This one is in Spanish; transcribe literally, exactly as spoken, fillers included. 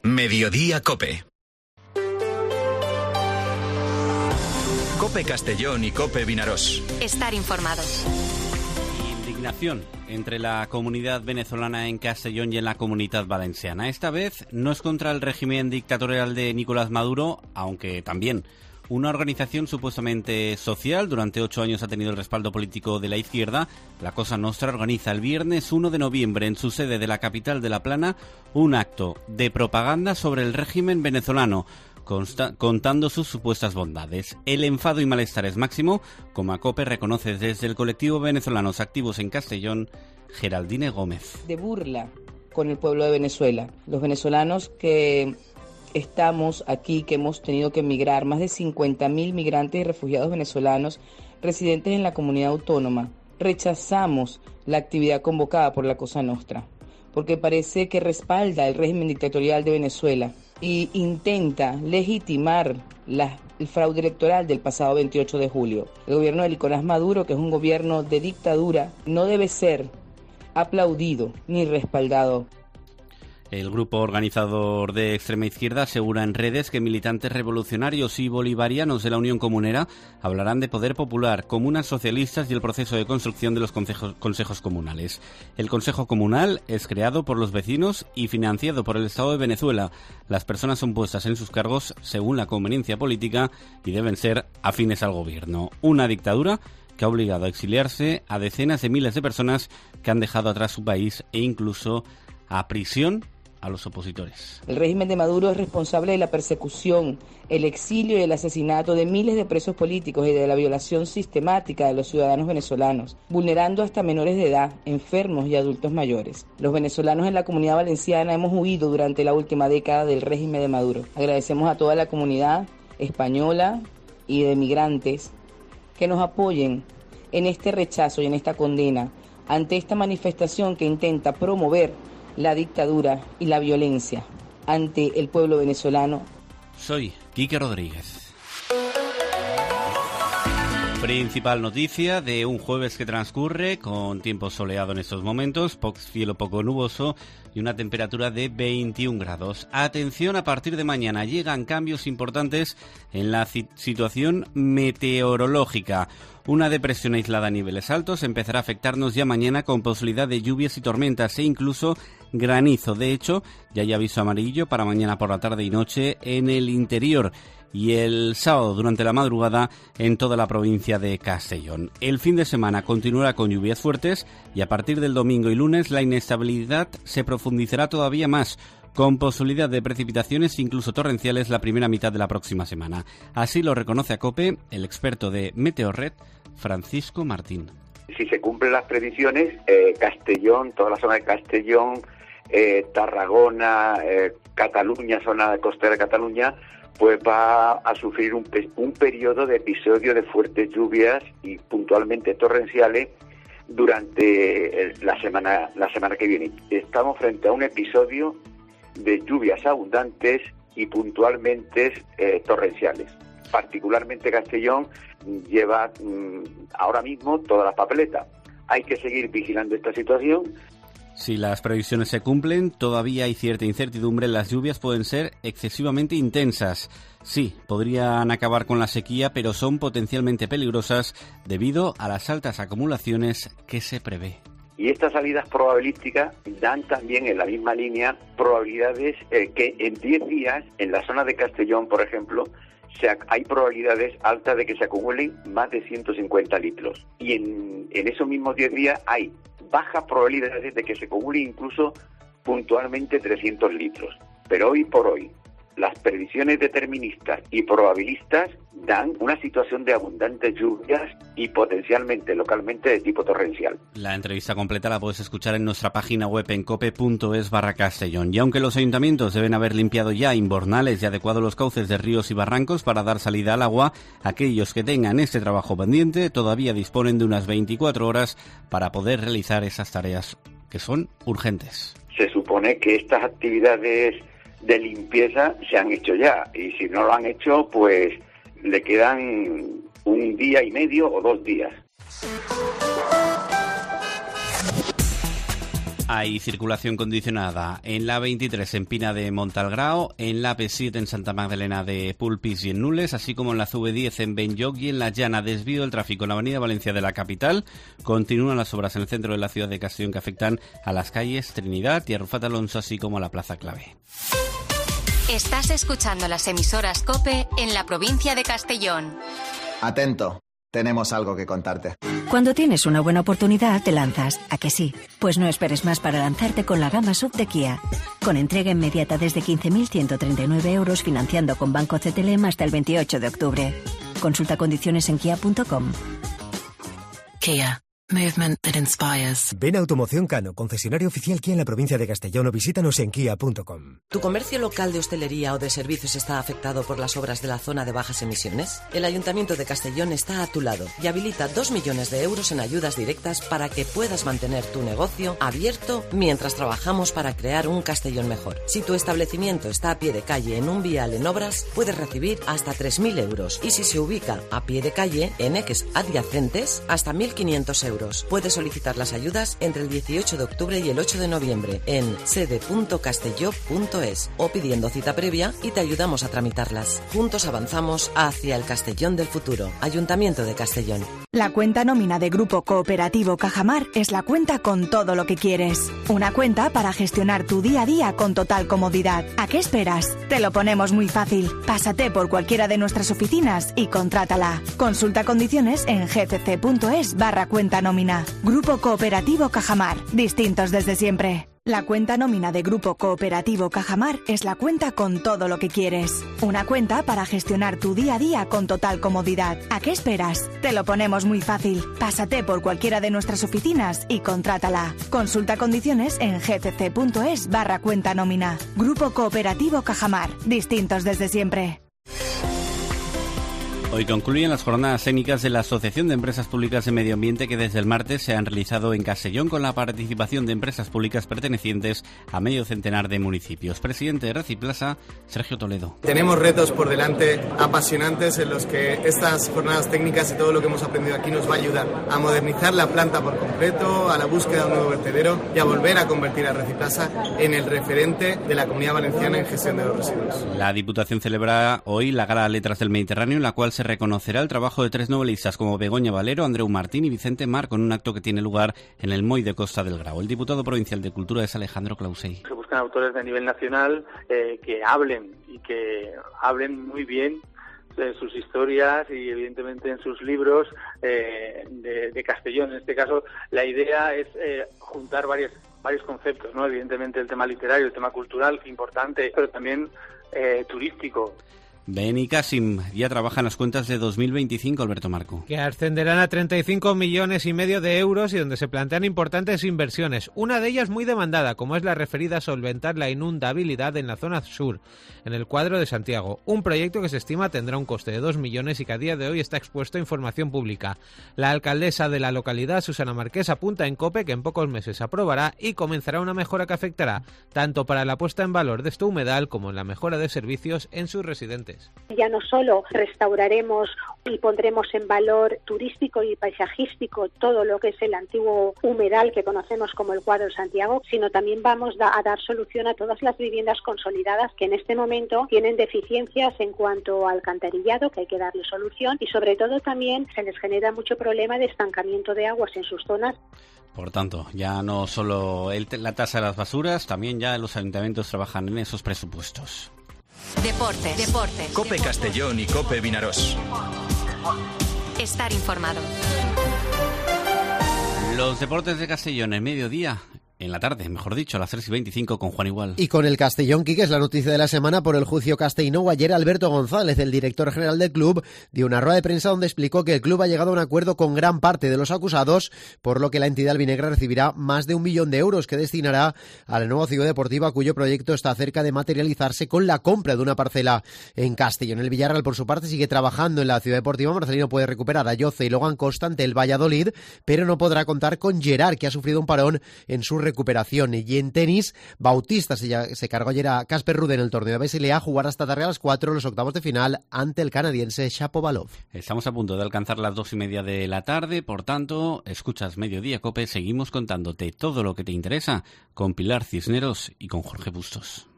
Mediodía COPE. COPE Castellón y COPE Vinarós. Estar informados. Indignación entre la comunidad venezolana en Castellón y en la comunidad valenciana. Esta vez no es contra el régimen dictatorial de Nicolás Maduro, aunque también. Una organización supuestamente social, durante ocho años ha tenido el respaldo político de la izquierda. La Cosa Nostra organiza el viernes uno de noviembre en su sede de la capital de La Plana un acto de propaganda sobre el régimen venezolano, consta- contando sus supuestas bondades. El enfado y malestar es máximo, como a COPE reconoce desde el colectivo Venezolanos Activos en Castellón, Geraldine Gómez. De burla con el pueblo de Venezuela. Los venezolanos que estamos aquí, que hemos tenido que emigrar, más de cincuenta mil migrantes y refugiados venezolanos residentes en la comunidad autónoma, rechazamos la actividad convocada por la Cosa Nostra, porque parece que respalda el régimen dictatorial de Venezuela y intenta legitimar la, el fraude electoral del pasado veintiocho de julio. El gobierno de Nicolás Maduro, que es un gobierno de dictadura, no debe ser aplaudido ni respaldado. El grupo organizador de extrema izquierda asegura en redes que militantes revolucionarios y bolivarianos de la Unión Comunera hablarán de poder popular, comunas socialistas y el proceso de construcción de los consejos, consejos comunales. El Consejo Comunal es creado por los vecinos y financiado por el Estado de Venezuela. Las personas son puestas en sus cargos según la conveniencia política y deben ser afines al gobierno. Una dictadura que ha obligado a exiliarse a decenas de miles de personas que han dejado atrás su país e incluso a prisión a los opositores. El régimen de Maduro es responsable de la persecución, el exilio y el asesinato de miles de presos políticos y de la violación sistemática de los ciudadanos venezolanos, vulnerando hasta menores de edad, enfermos y adultos mayores. Los venezolanos en la comunidad valenciana hemos huido durante la última década del régimen de Maduro. Agradecemos a toda la comunidad española y de migrantes que nos apoyen en este rechazo y en esta condena ante esta manifestación que intenta promover la dictadura y la violencia ante el pueblo venezolano. Soy Quique Rodríguez. Principal noticia de un jueves que transcurre con tiempo soleado en estos momentos, cielo poco nuboso y una temperatura de veintiún grados. Atención, a partir de mañana llegan cambios importantes en la situación meteorológica. Una depresión aislada a niveles altos empezará a afectarnos ya mañana con posibilidad de lluvias y tormentas e incluso granizo. De hecho, ya hay aviso amarillo para mañana por la tarde y noche en el interior y el sábado durante la madrugada en toda la provincia de Castellón. El fin de semana continuará con lluvias fuertes y a partir del domingo y lunes la inestabilidad se profundizará todavía más, con posibilidad de precipitaciones incluso torrenciales la primera mitad de la próxima semana. Así lo reconoce a COPE el experto de Meteorred, Francisco Martín. Si se cumplen las predicciones, eh, Castellón, toda la zona de Castellón, eh, Tarragona, eh, Cataluña, zona costera de Cataluña, pues va a sufrir un, un periodo de episodio de fuertes lluvias y puntualmente torrenciales durante la semana, la semana que viene. Estamos frente a un episodio de lluvias abundantes y puntualmente eh, torrenciales. Particularmente Castellón lleva mmm, ahora mismo todas las papeletas. Hay que seguir vigilando esta situación. Si las previsiones se cumplen, todavía hay cierta incertidumbre. Las lluvias pueden ser excesivamente intensas. Sí, podrían acabar con la sequía, pero son potencialmente peligrosas debido a las altas acumulaciones que se prevé. Y estas salidas probabilísticas dan también en la misma línea probabilidades eh, que en diez días, en la zona de Castellón, por ejemplo, se, hay probabilidades altas de que se acumulen más de ciento cincuenta litros. Y en, en esos mismos diez días hay bajas probabilidades de que se acumulen incluso puntualmente trescientos litros. Pero hoy por hoy, las predicciones deterministas y probabilistas dan una situación de abundantes lluvias y potencialmente localmente de tipo torrencial. La entrevista completa la puedes escuchar en nuestra página web en cope punto es barra Castellón. Y aunque los ayuntamientos deben haber limpiado ya invernales y adecuado los cauces de ríos y barrancos para dar salida al agua, aquellos que tengan este trabajo pendiente todavía disponen de unas veinticuatro horas para poder realizar esas tareas que son urgentes. Se supone que estas actividades de limpieza se han hecho ya, y si no lo han hecho, pues le quedan un día y medio o dos días. Hay circulación condicionada en la veintitrés en Pina de Montalgrao, en la P siete en Santa Magdalena de Pulpis y en Nules, así como en la C V diez en Benlloc y en La Llana. Desvío del tráfico en la avenida Valencia de la capital. Continúan las obras en el centro de la ciudad de Castellón que afectan a las calles Trinidad y Arrufat Alonso, así como a la Plaza Clave. Estás escuchando las emisoras COPE en la provincia de Castellón. Atento, tenemos algo que contarte. Cuando tienes una buena oportunidad, te lanzas. ¿A que sí? Pues no esperes más para lanzarte con la gama S U V de Kia. Con entrega inmediata desde quince mil ciento treinta y nueve euros, financiando con Banco C T L M hasta el veintiocho de octubre. Consulta condiciones en kia punto com. Kia. Movement that inspires. Ven a Automoción Cano, concesionario oficial Kia en la provincia de Castellón, o visítanos en kia punto com. ¿Tu comercio local de hostelería o de servicios está afectado por las obras de la zona de bajas emisiones? El Ayuntamiento de Castellón está a tu lado y habilita dos millones de euros en ayudas directas para que puedas mantener tu negocio abierto mientras trabajamos para crear un Castellón mejor. Si tu establecimiento está a pie de calle en un vial en obras, puedes recibir hasta tres mil euros, y si se ubica a pie de calle en ejes adyacentes, hasta mil quinientos euros. Puedes solicitar las ayudas entre el dieciocho de octubre y el ocho de noviembre en sede punto castelló punto es o pidiendo cita previa y te ayudamos a tramitarlas. Juntos avanzamos hacia el Castellón del futuro. Ayuntamiento de Castellón. La cuenta nómina de Grupo Cooperativo Cajamar es la cuenta con todo lo que quieres. Una cuenta para gestionar tu día a día con total comodidad. ¿A qué esperas? Te lo ponemos muy fácil. Pásate por cualquiera de nuestras oficinas y contrátala. Consulta condiciones en gcc.es barra cuenta nómina. Grupo Cooperativo Cajamar. Distintos desde siempre. La cuenta nómina de Grupo Cooperativo Cajamar es la cuenta con todo lo que quieres. Una cuenta para gestionar tu día a día con total comodidad. ¿A qué esperas? Te lo ponemos muy fácil. Pásate por cualquiera de nuestras oficinas y contrátala. Consulta condiciones en gcc.es barra cuenta nómina. Grupo Cooperativo Cajamar. Distintos desde siempre. Hoy concluyen las jornadas técnicas de la Asociación de Empresas Públicas de Medio Ambiente que desde el martes se han realizado en Castellón con la participación de empresas públicas pertenecientes a medio centenar de municipios. Presidente de Reciplaza, Sergio Toledo. Tenemos retos por delante apasionantes en los que estas jornadas técnicas y todo lo que hemos aprendido aquí nos va a ayudar a modernizar la planta por completo, a la búsqueda de un nuevo vertedero y a volver a convertir a Reciplaza en el referente de la Comunidad Valenciana en gestión de los residuos. La Diputación celebra hoy la Gala Letras del Mediterráneo, en la cual se reconocerá el trabajo de tres novelistas como Begoña Valero, Andreu Martín y Vicente Mar, con un acto que tiene lugar en el Moy de Costa del Grau. El diputado provincial de Cultura es Alejandro Clausey. Se buscan autores de nivel nacional eh, que hablen y que hablen muy bien en sus historias y evidentemente en sus libros eh, de, de Castellón. En este caso la idea es eh, juntar varios, varios conceptos, ¿no? Evidentemente el tema literario, el tema cultural, importante, pero también eh, turístico. Beni Kasim ya trabaja en las cuentas de dos mil veinticinco, Alberto Marco. Que ascenderán a treinta y cinco millones y medio de euros y donde se plantean importantes inversiones. Una de ellas muy demandada, como es la referida a solventar la inundabilidad en la zona sur, en el cuadro de Santiago. Un proyecto que se estima tendrá un coste de dos millones y que a día de hoy está expuesto a información pública. La alcaldesa de la localidad, Susana Marqués, apunta en COPE que en pocos meses se aprobará y comenzará una mejora que afectará tanto para la puesta en valor de este humedal como en la mejora de servicios en sus residentes. Ya no solo restauraremos y pondremos en valor turístico y paisajístico todo lo que es el antiguo humedal que conocemos como el cuadro de Santiago, sino también vamos a dar solución a todas las viviendas consolidadas que en este momento tienen deficiencias en cuanto al alcantarillado, que hay que darle solución, y sobre todo también se les genera mucho problema de estancamiento de aguas en sus zonas. Por tanto, ya no solo el, la tasa de las basuras, también ya los ayuntamientos trabajan en esos presupuestos. Deportes, deportes. COPE Castellón y COPE Vinaroz. Estar informado. Los deportes de Castellón en mediodía. En la tarde, mejor dicho, a las tres y veinticinco con Juan Igual. Y con el Castellón, Quique, es la noticia de la semana por el juicio Castellnou. Ayer Alberto González, el director general del club, dio una rueda de prensa donde explicó que el club ha llegado a un acuerdo con gran parte de los acusados, por lo que la entidad albinegra recibirá más de un millón de euros que destinará a la nueva ciudad deportiva, cuyo proyecto está cerca de materializarse con la compra de una parcela en Castellón. El Villarreal, por su parte, sigue trabajando en la ciudad deportiva. Marcelino puede recuperar a Yoce y Logan Costa ante el Valladolid, pero no podrá contar con Gerard, que ha sufrido un parón en su recuperación recuperación. Y en tenis, Bautista se, ya, se cargó ayer a Casper Ruud en el torneo de Basilea, a jugar hasta tarde a las cuatro los octavos de final ante el canadiense Shapovalov. Estamos a punto de alcanzar las dos y media de la tarde, por tanto, escuchas Mediodía Cope, seguimos contándote todo lo que te interesa con Pilar Cisneros y con Jorge Bustos.